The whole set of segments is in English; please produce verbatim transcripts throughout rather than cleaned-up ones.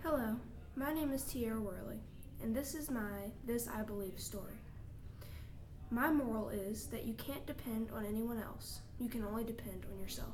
Hello, my name is Tierra Worley, and this is my This I Believe story. My moral is that you can't depend on anyone else. You can only depend on yourself.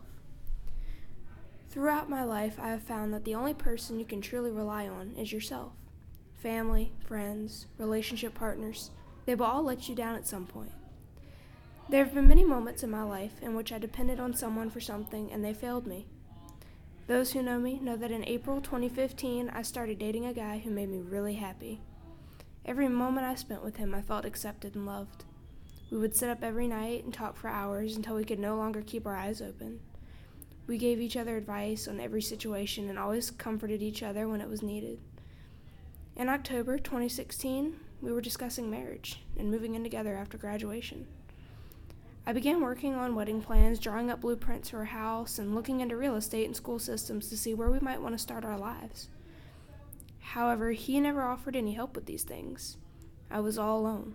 Throughout my life, I have found that the only person you can truly rely on is yourself. Family, friends, relationship partners, they will all let you down at some point. There have been many moments in my life in which I depended on someone for something and they failed me. Those who know me know that in April twenty fifteen, I started dating a guy who made me really happy. Every moment I spent with him, I felt accepted and loved. We would sit up every night and talk for hours until we could no longer keep our eyes open. We gave each other advice on every situation and always comforted each other when it was needed. In October twenty sixteen, we were discussing marriage and moving in together after graduation. I began working on wedding plans, drawing up blueprints for a house, and looking into real estate and school systems to see where we might want to start our lives. However, he never offered any help with these things. I was all alone.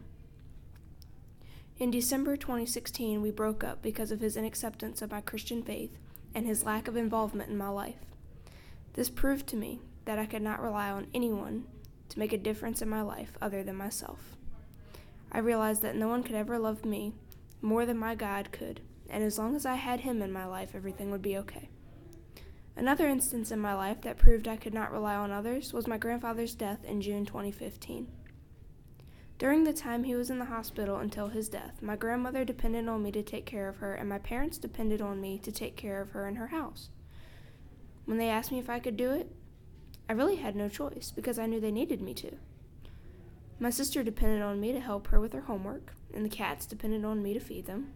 In December twenty sixteen, we broke up because of his inacceptance of my Christian faith and his lack of involvement in my life. This proved to me that I could not rely on anyone to make a difference in my life other than myself. I realized that no one could ever love me more than my God could, and as long as I had him in my life, everything would be okay. Another instance in my life that proved I could not rely on others was my grandfather's death in June twenty fifteen. During the time he was in the hospital until his death, my grandmother depended on me to take care of her, and my parents depended on me to take care of her in her house. When they asked me if I could do it, I really had no choice because I knew they needed me to. My sister depended on me to help her with her homework, and the cats depended on me to feed them.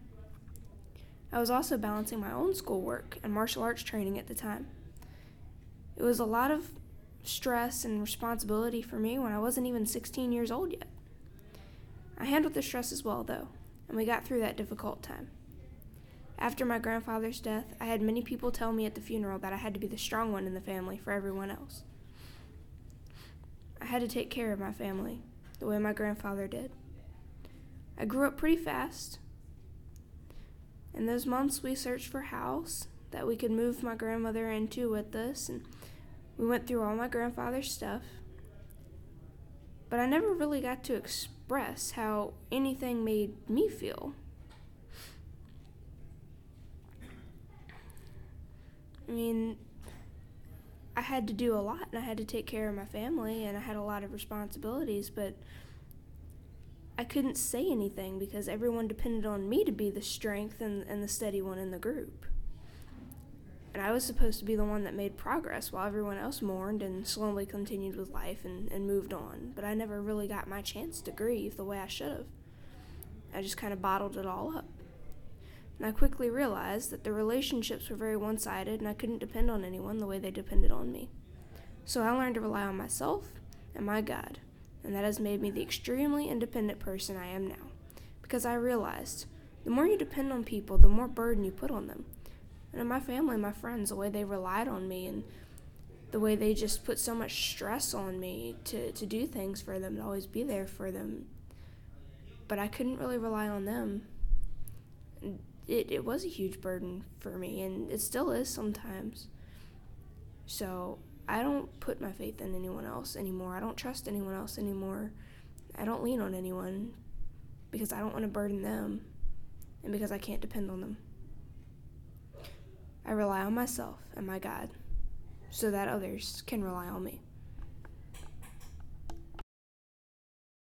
I was also balancing my own schoolwork and martial arts training at the time. It was a lot of stress and responsibility for me when I wasn't even sixteen years old yet. I handled the stress as well, though, and we got through that difficult time. After my grandfather's death, I had many people tell me at the funeral that I had to be the strong one in the family for everyone else. I had to take care of my family the way my grandfather did. I grew up pretty fast. In those months, we searched for a house that we could move my grandmother into with us, and we went through all my grandfather's stuff. But I never really got to express how anything made me feel. I mean, I had to do a lot, and I had to take care of my family, and I had a lot of responsibilities, but I couldn't say anything because everyone depended on me to be the strength and, and the steady one in the group. And I was supposed to be the one that made progress while everyone else mourned and slowly continued with life and, and moved on. But I never really got my chance to grieve the way I should have. I just kind of bottled it all up. And I quickly realized that the relationships were very one-sided and I couldn't depend on anyone the way they depended on me. So I learned to rely on myself and my God, and that has made me the extremely independent person I am now. Because I realized the more you depend on people, the more burden you put on them. And in my family, my friends, the way they relied on me and the way they just put so much stress on me to, to do things for them, to always be there for them. But I couldn't really rely on them. It, it was a huge burden for me, and it still is sometimes. So I don't put my faith in anyone else anymore. I don't trust anyone else anymore. I don't lean on anyone because I don't want to burden them and because I can't depend on them. I rely on myself and my God so that others can rely on me.